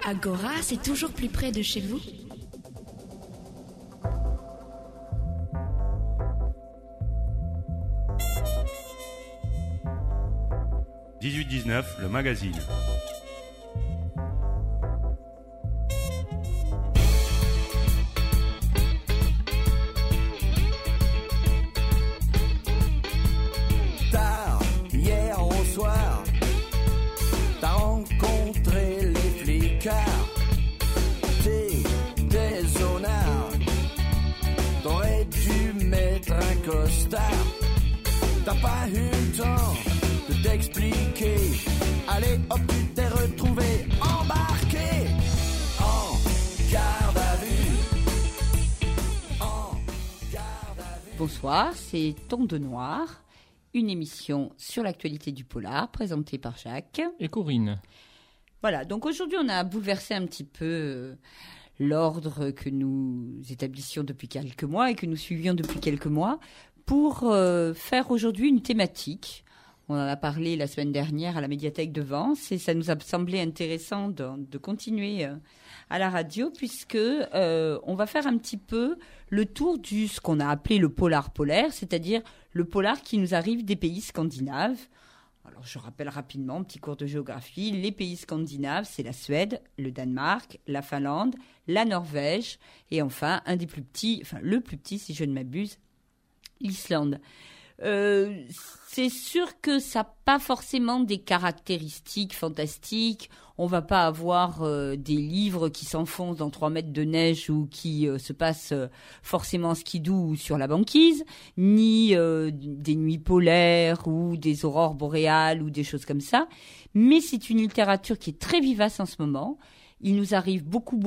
Agora, c'est toujours plus près de chez vous. « 18-19, le magazine. Tard, hier au soir, t'as rencontré les flicards. T'es déshonneur, t'aurais dû mettre un costard. T'as pas eu le temps de t'expliquer. Allez hop, tu t'es retrouvé embarqué en garde à vue. En garde à vue. Bonsoir, c'est Ton de Noir, une émission sur l'actualité du polar présentée par Jacques et Corinne. Voilà, donc aujourd'hui on a bouleversé un petit peu l'ordre que nous établissions depuis quelques mois et que nous suivions depuis quelques mois pour faire aujourd'hui une thématique. On en a parlé la semaine dernière à la médiathèque de Vence et ça nous a semblé intéressant de continuer à la radio puisque on va faire un petit peu le tour du ce qu'on a appelé le polar polaire, c'est-à-dire le polar qui nous arrive des pays scandinaves. Alors je rappelle rapidement, petit cours de géographie, les pays scandinaves, c'est la Suède, le Danemark, la Finlande, la Norvège et enfin un des plus petits, enfin le plus petit si je ne m'abuse, l'Islande. C'est sûr que ça n'a pas forcément des caractéristiques fantastiques. On va pas avoir des livres qui s'enfoncent dans 3 mètres de neige ou qui se passent forcément en skidoo ou sur la banquise, ni des nuits polaires ou des aurores boréales ou des choses comme ça. Mais c'est une littérature qui est très vivace en ce moment. Il nous arrive beaucoup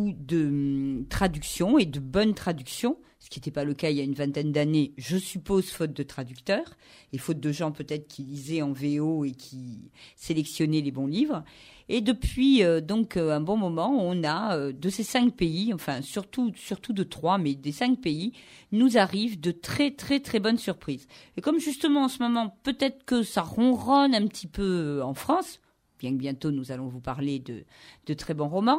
de traductions et de bonnes traductions, ce qui n'était pas le cas il y a une vingtaine d'années, je suppose, faute de traducteurs et faute de gens peut-être qui lisaient en VO et qui sélectionnaient les bons livres. Et depuis donc un bon moment, on a de ces 5 pays, enfin surtout de 3, mais des 5 pays, nous arrivent de très bonnes surprises. Et comme justement en ce moment, peut-être que ça ronronne un petit peu en France, bien que bientôt nous allons vous parler de très bons romans,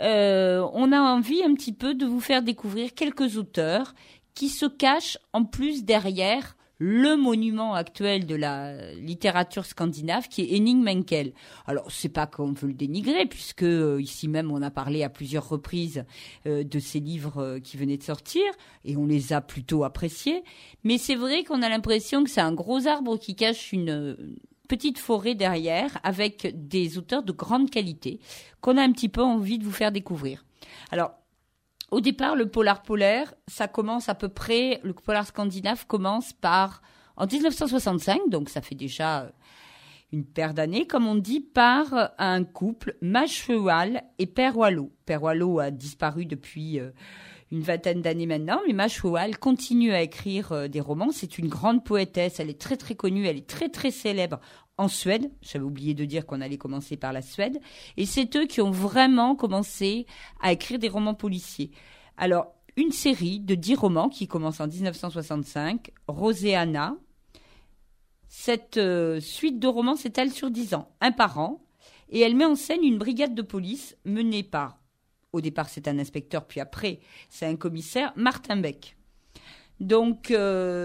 on a envie un petit peu de vous faire découvrir quelques auteurs qui se cachent en plus derrière le monument actuel de la littérature scandinave qui est Henning Mankell. Alors, c'est pas qu'on veut le dénigrer, puisque ici même on a parlé à plusieurs reprises de ces livres qui venaient de sortir, et on les a plutôt appréciés, mais c'est vrai qu'on a l'impression que c'est un gros arbre qui cache une petite forêt derrière avec des auteurs de grande qualité qu'on a un petit peu envie de vous faire découvrir. Alors, au départ, le polar polaire, ça commence à peu près, le polar scandinave commence par, en 1965, donc ça fait déjà une paire d'années, comme on dit, par un couple, Maj Sjöwall et Per Wallo. Per Wallo a disparu depuis une vingtaine d'années maintenant, mais Maj Sjöwall continue à écrire des romans. C'est une grande poétesse, elle est très connue, elle est très célèbre en Suède. J'avais oublié de dire qu'on allait commencer par la Suède. Et c'est eux qui ont vraiment commencé à écrire des romans policiers. Alors, une série de 10 romans qui commence en 1965, Roseanna. Cette suite de romans s'étale sur 10 ans, un par an, et elle met en scène une brigade de police menée par, au départ c'est un inspecteur, puis après c'est un commissaire, Martin Beck. Donc,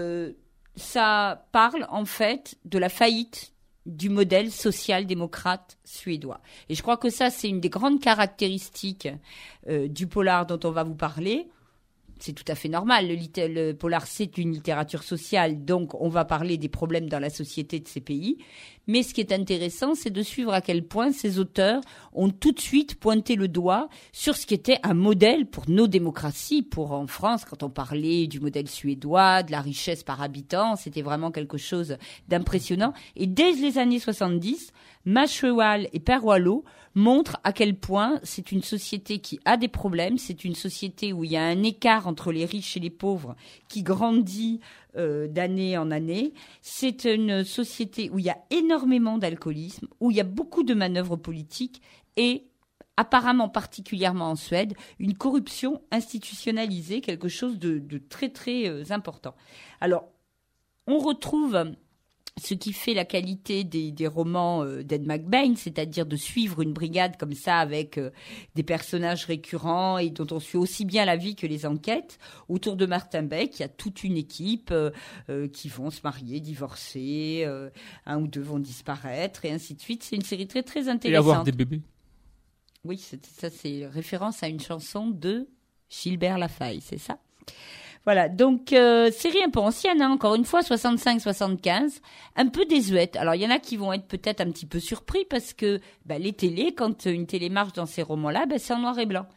ça parle en fait de la faillite du modèle social-démocrate suédois. Et je crois que ça, c'est une des grandes caractéristiques du polar dont on va vous parler. C'est tout à fait normal. Le polar, c'est une littérature sociale, donc on va parler des problèmes dans la société de ces pays. Mais ce qui est intéressant, c'est de suivre à quel point ces auteurs ont tout de suite pointé le doigt sur ce qui était un modèle pour nos démocraties. Pour en France, quand on parlait du modèle suédois, de la richesse par habitant, c'était vraiment quelque chose d'impressionnant. Et dès les années 70, Maj Sjöwall et Per Wallo montrent à quel point c'est une société qui a des problèmes, c'est une société où il y a un écart entre les riches et les pauvres qui grandit d'année en année. C'est une société où il y a énormément d'alcoolisme, où il y a beaucoup de manœuvres politiques et, apparemment particulièrement en Suède, une corruption institutionnalisée, quelque chose de très important. Alors, on retrouve ce qui fait la qualité des romans d'Ed McBain, c'est-à-dire de suivre une brigade comme ça avec des personnages récurrents et dont on suit aussi bien la vie que les enquêtes. Autour de Martin Beck, il y a toute une équipe qui vont se marier, divorcer, un ou deux vont disparaître et ainsi de suite. C'est une série très très intéressante. Et avoir des bébés. Oui, ça c'est référence à une chanson de Gilbert Lafaille, c'est ça ? Voilà, donc série un peu ancienne, hein, encore une fois, 65-75, un peu désuète. Alors il y en a qui vont être peut-être un petit peu surpris parce que les télés, quand une télé marche dans ces romans-là, c'est en noir et blanc.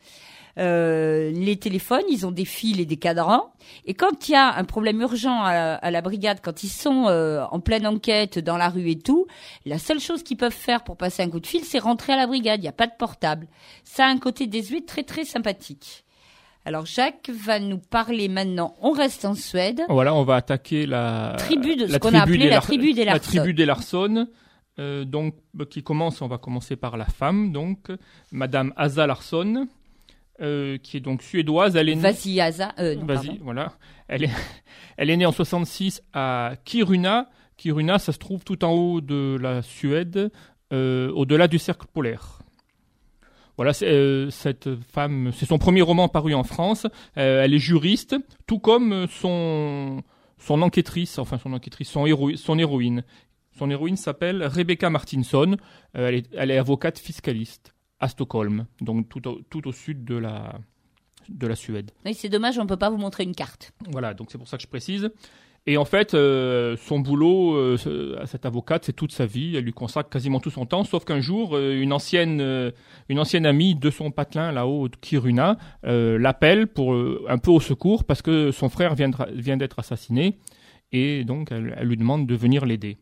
Les téléphones, ils ont des fils et des cadrans. Et quand il y a un problème urgent à la brigade, quand ils sont en pleine enquête dans la rue et tout, la seule chose qu'ils peuvent faire pour passer un coup de fil, c'est rentrer à la brigade. Il n'y a pas de portable. Ça a un côté désuet très très sympathique. Alors Jacques va nous parler maintenant. On reste en Suède. Voilà, on va attaquer la tribu de ce qu'on a appelé la tribu des Larsson. La tribu des Larsson. Donc on va commencer par la femme, donc Madame Asa Larsson, qui est donc suédoise. Elle est Vas-y Asa. Vas-y, voilà. Elle est née en 66 à Kiruna. Kiruna, ça se trouve tout en haut de la Suède, au-delà du cercle polaire. Voilà, cette femme, c'est son premier roman paru en France. Elle est juriste, tout comme son enquêtrice, son héroïne. Son héroïne s'appelle Rebecca Martinsson. Elle est avocate fiscaliste à Stockholm, donc tout au sud de la Suède. Oui, c'est dommage, on ne peut pas vous montrer une carte. Voilà, donc c'est pour ça que je précise. Et en fait, son boulot à cette avocate, c'est toute sa vie. Elle lui consacre quasiment tout son temps, sauf qu'un jour, une ancienne amie de son patelin là-haut de Kiruna l'appelle pour un peu au secours parce que son frère vient d'être assassiné et donc elle lui demande de venir l'aider.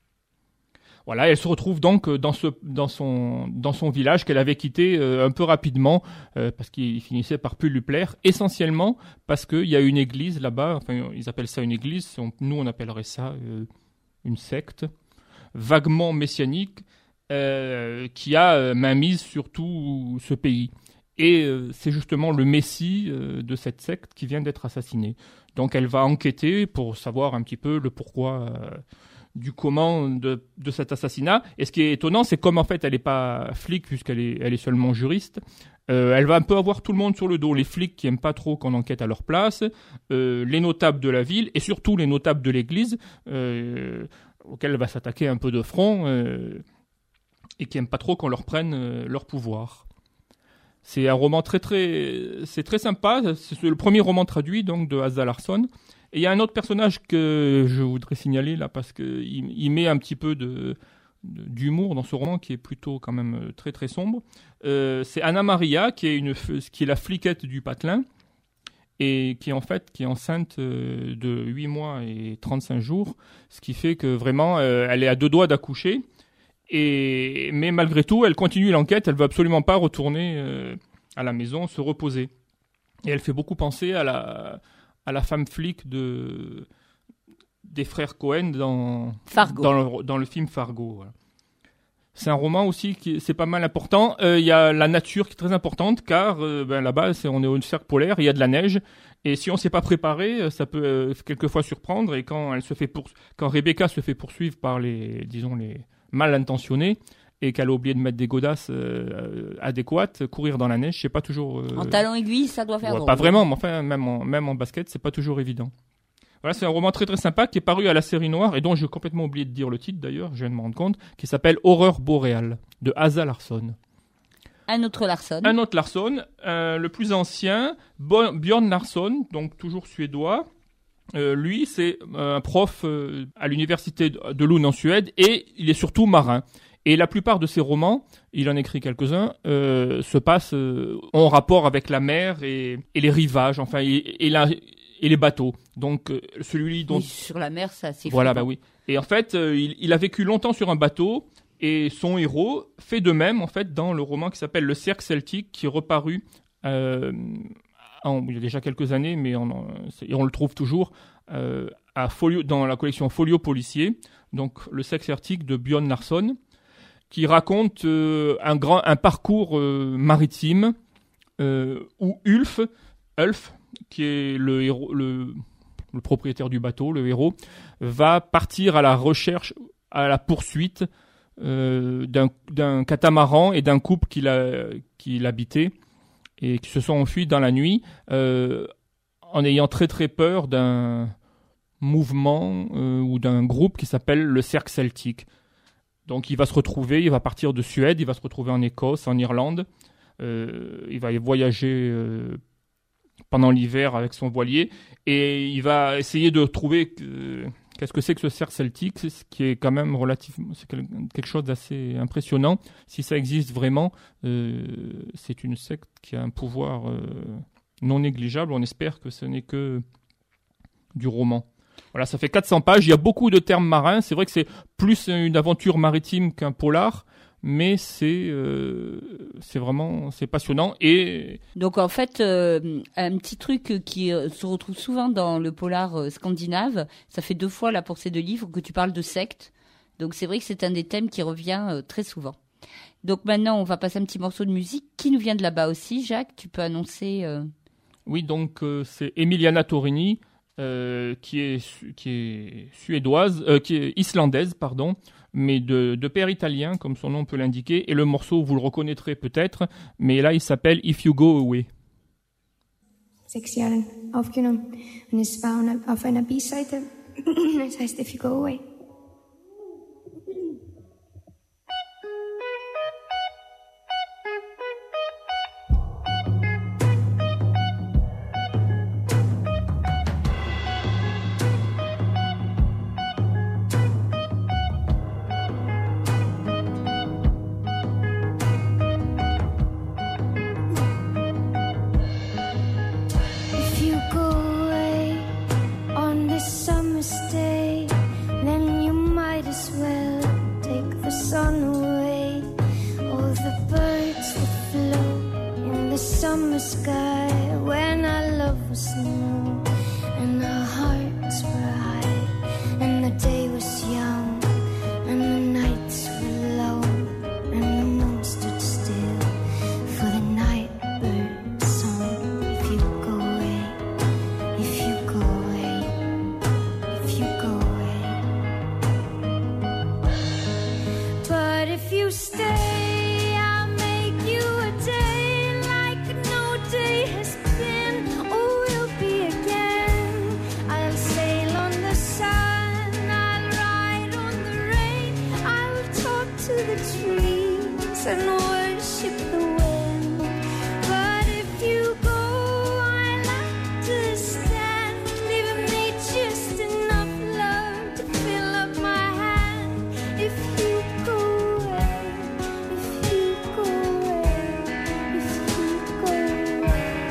Voilà, elle se retrouve donc dans son village qu'elle avait quitté un peu rapidement parce qu'il finissait par plus lui plaire, essentiellement parce qu'il y a une église là-bas, enfin ils appellent ça une église, nous on appellerait ça une secte, vaguement messianique, qui a mainmise sur tout ce pays. Et c'est justement le messie de cette secte qui vient d'être assassiné. Donc elle va enquêter pour savoir un petit peu le pourquoi du comment de cet assassinat. Et ce qui est étonnant, c'est comme en fait elle n'est pas flic puisqu'elle est seulement juriste, elle va un peu avoir tout le monde sur le dos. Les flics qui n'aiment pas trop qu'on enquête à leur place, les notables de la ville et surtout les notables de l'église auxquels elle va s'attaquer un peu de front et qui n'aiment pas trop qu'on leur prenne leur pouvoir. C'est un roman c'est très sympa. C'est le premier roman traduit donc de Asa Larsson. Et il y a un autre personnage que je voudrais signaler là parce qu'il met un petit peu d'humour dans ce roman qui est plutôt quand même très très sombre. C'est Anna Maria qui est la fliquette du patelin et qui est enceinte de 8 mois et 35 jours, ce qui fait que vraiment elle est à 2 doigts d'accoucher. Mais malgré tout, elle continue l'enquête, elle veut absolument pas retourner à la maison se reposer. Et elle fait beaucoup penser à la femme flic des frères Cohen dans le film Fargo. Voilà. C'est un roman aussi c'est pas mal important. Il y a la nature qui est très importante car là-bas on est au cercle polaire, il y a de la neige et si on s'est pas préparé, ça peut quelquefois surprendre. Et quand Rebecca se fait poursuivre par les mal intentionnés et qu'elle a oublié de mettre des godasses adéquates, courir dans la neige, c'est pas toujours... En talons aiguilles, ça doit faire drôle. Pas vraiment, mais enfin, même en basket, c'est pas toujours évident. Voilà, c'est un roman très très sympa qui est paru à la série noire et dont j'ai complètement oublié de dire le titre d'ailleurs, je viens de me rendre compte, qui s'appelle Horreur boréale, de Asa Larsson. Un autre Larsson, le plus ancien, Björn Larsson, donc toujours suédois. Lui, c'est un prof à l'université de Lund en Suède et il est surtout marin. Et la plupart de ses romans, il en écrit quelques-uns, se passent en rapport avec la mer et les rivages, enfin, et les bateaux. Donc, celui dont... Oui, sur la mer, ça, c'est voilà, oui. Et en fait, il a vécu longtemps sur un bateau et son héros fait de même, en fait, dans le roman qui s'appelle Le Cercle Celtique, qui est reparu il y a déjà quelques années, mais on le trouve toujours dans la collection Folio Policier, donc Le Cercle Celtique de Björn Larsson, qui raconte un parcours maritime où Ulf, qui est le le propriétaire du bateau, le héros, va partir à la recherche, à la poursuite d'un catamaran et d'un couple qui l'habitait et qui se sont enfuis dans la nuit en ayant très très peur d'un mouvement ou d'un groupe qui s'appelle le Cercle Celtique. Donc il va se retrouver, il va partir de Suède, il va se retrouver en Écosse, en Irlande, il va voyager pendant l'hiver avec son voilier et il va essayer de trouver qu'est-ce que c'est que ce cercle celtique, ce qui est quand même relativement, c'est quelque chose d'assez impressionnant. Si ça existe vraiment, c'est une secte qui a un pouvoir non négligeable. On espère que ce n'est que du roman. Voilà, ça fait 400 pages. Il y a beaucoup de termes marins. C'est vrai que c'est plus une aventure maritime qu'un polar, mais c'est vraiment passionnant. Et donc en fait, un petit truc qui se retrouve souvent dans le polar scandinave, ça fait 2 fois là pour ces 2 livres que tu parles de secte. Donc c'est vrai que c'est un des thèmes qui revient très souvent. Donc maintenant, on va passer un petit morceau de musique qui nous vient de là-bas aussi. Jacques, tu peux annoncer Oui, donc c'est Emiliana Torini, qui est suédoise, qui est islandaise, pardon, mais de père italien, comme son nom peut l'indiquer. Et le morceau, vous le reconnaîtrez peut-être, mais là, il s'appelle If You Go Away. 6 Jahren aufgenommen und es war auf einer B-Seite. Es heißt If You Go Away. Summer sky when our love was new and our hearts were high and the day was young and the nights were long and the moon stood still for the night bird's song. If you go away, if you go away, if you go away, but if you stay and worship the wind. But if you go, I like to stand. Leave me just enough love to fill up my hand. If you go away, if you go away, if you go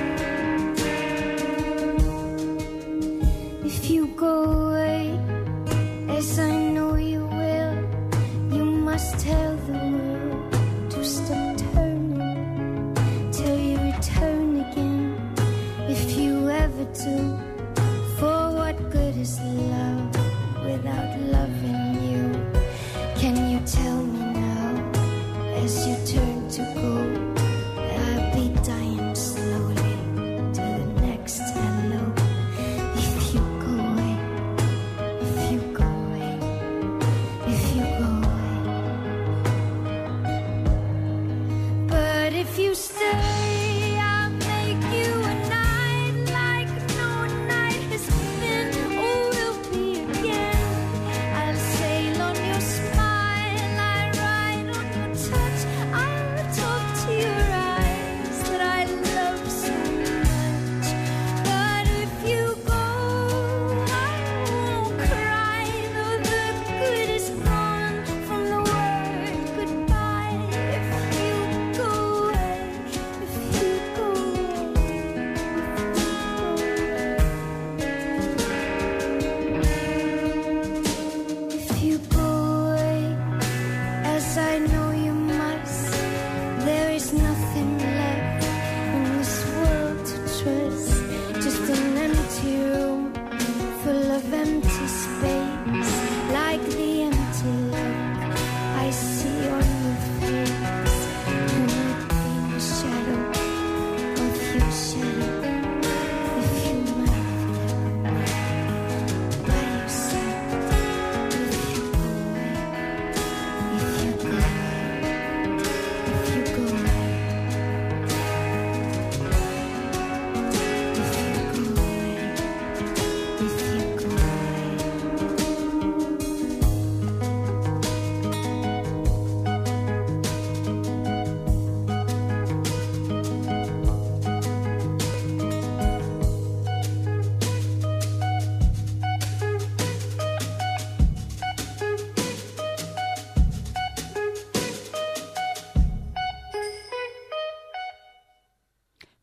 away, if you go away, as I know you will, you must tell the world. Stop turning till you return again. If you ever do, for what good is love without loving you? Can you tell me now, as you turn to go, that I'll be dying slowly to the next hello? If you go away, if you go away, if you go away. If you stay, I'll make you a night like no night has been or will be again. I'll sail on your smile, I'll ride on your touch, I'll talk to your eyes that I love so much. But if you go, I won't cry, though the good is gone from the word goodbye. If you go, if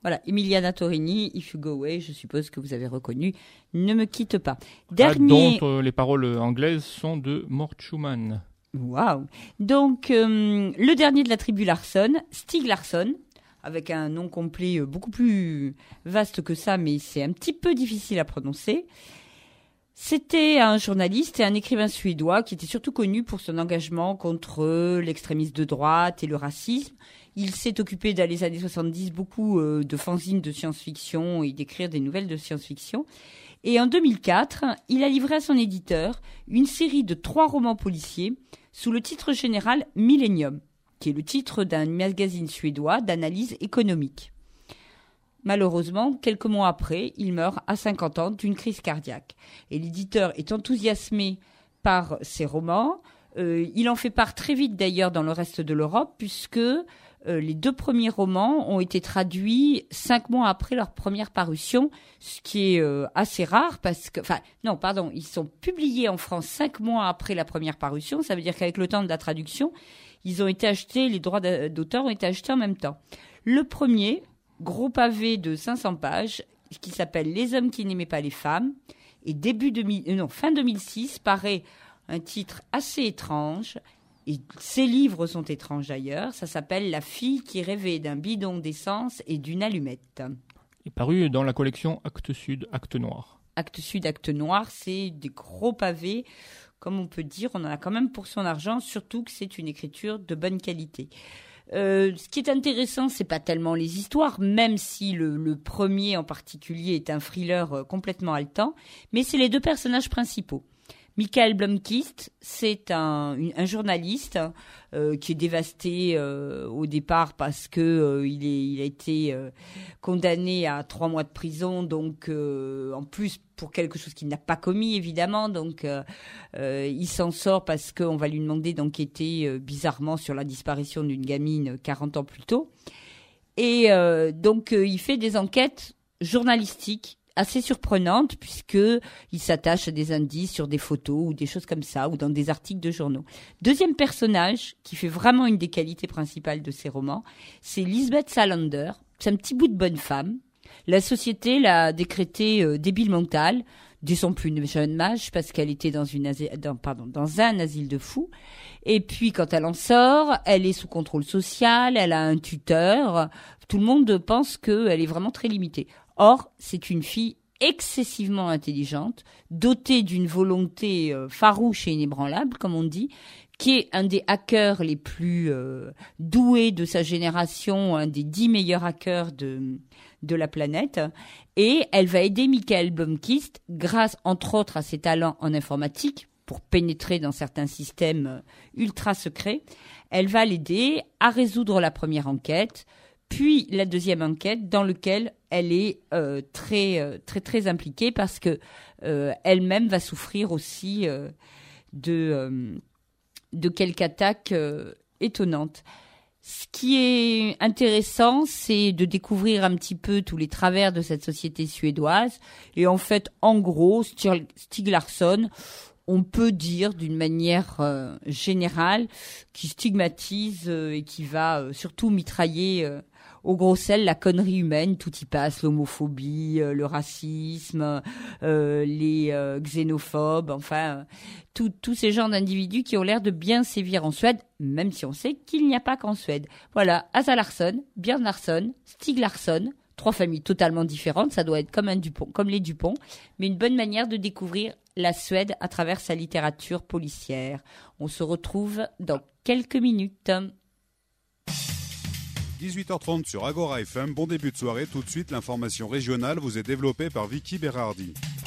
Voilà, Emiliana Torini, If You Go Away, je suppose que vous avez reconnu, Ne me quitte pas. Dernier... dont les paroles anglaises sont de Mort Schumann. Waouh. Donc, le dernier de la tribu Larsson, Stieg Larsson, avec un nom complet beaucoup plus vaste que ça, mais c'est un petit peu difficile à prononcer. C'était un journaliste et un écrivain suédois qui était surtout connu pour son engagement contre l'extrémisme de droite et le racisme. Il s'est occupé dans les années 70 beaucoup de fanzines de science-fiction et d'écrire des nouvelles de science-fiction. Et en 2004, il a livré à son éditeur une série de 3 romans policiers sous le titre général Millennium, qui est le titre d'un magazine suédois d'analyse économique. Malheureusement, quelques mois après, il meurt à 50 ans d'une crise cardiaque. Et l'éditeur est enthousiasmé par ses romans. Il en fait part très vite d'ailleurs dans le reste de l'Europe, puisque les 2 premiers romans ont été traduits 5 mois après leur première parution, ce qui est assez rare parce que... Enfin, non, pardon, ils sont publiés en France 5 mois après la première parution. Ça veut dire qu'avec le temps de la traduction, ils ont été achetés, les droits d'auteur ont été achetés en même temps. Le premier, gros pavé de 500 pages, qui s'appelle « Les hommes qui n'aimaient pas les femmes », et fin 2006, paraît un titre assez étrange. Et ces livres sont étranges d'ailleurs. Ça s'appelle « La fille qui rêvait d'un bidon d'essence et d'une allumette ». Il est paru dans la collection Actes Sud, Actes Noirs. Actes Sud, Actes Noirs, c'est des gros pavés. Comme on peut dire, on en a quand même pour son argent, surtout que c'est une écriture de bonne qualité. Ce qui est intéressant, c'est pas tellement les histoires, même si le premier en particulier est un thriller complètement haletant, mais c'est les 2 personnages principaux. Michael Blomkvist, c'est un journaliste qui est dévasté au départ parce que il a été condamné à 3 mois de prison, donc en plus pour quelque chose qu'il n'a pas commis évidemment, donc il s'en sort parce qu'on va lui demander d'enquêter bizarrement sur la disparition d'une gamine 40 ans plus tôt, et donc il fait des enquêtes journalistiques assez surprenante puisque il s'attache à des indices sur des photos ou des choses comme ça ou dans des articles de journaux. Deuxième personnage qui fait vraiment une des qualités principales de ses romans, c'est Lisbeth Salander. C'est un petit bout de bonne femme. La société l'a décrétée débile mentale dès son plus jeune âge parce qu'elle était dans un asile de fous. Et puis quand elle en sort, elle est sous contrôle social, elle a un tuteur. Tout le monde pense qu'elle est vraiment très limitée. Or, c'est une fille excessivement intelligente, dotée d'une volonté farouche et inébranlable, comme on dit, qui est un des hackers les plus doués de sa génération, un des 10 meilleurs hackers de la planète. Et elle va aider Michael Blomkvist, grâce entre autres à ses talents en informatique, pour pénétrer dans certains systèmes ultra secrets. Elle va l'aider à résoudre la première enquête, puis la deuxième enquête dans laquelle elle est très impliquée parce que elle-même va souffrir aussi de quelques attaques étonnantes. Ce qui est intéressant, c'est de découvrir un petit peu tous les travers de cette société suédoise. Et en fait, en gros, Stieg Larsson, on peut dire d'une manière générale, qui stigmatise et qui va surtout mitrailler au gros sel la connerie humaine, tout y passe, l'homophobie, le racisme, les xénophobes, enfin tous ces genres d'individus qui ont l'air de bien sévir en Suède, même si on sait qu'il n'y a pas qu'en Suède. Voilà, Asa Larsson, Björn Larsson, Stieg Larsson, 3 familles totalement différentes, ça doit être comme les Dupont, mais une bonne manière de découvrir la Suède à travers sa littérature policière. On se retrouve dans quelques minutes. 18h30 sur Agora FM, bon début de soirée. Tout de suite, l'information régionale vous est développée par Vicky Berardi.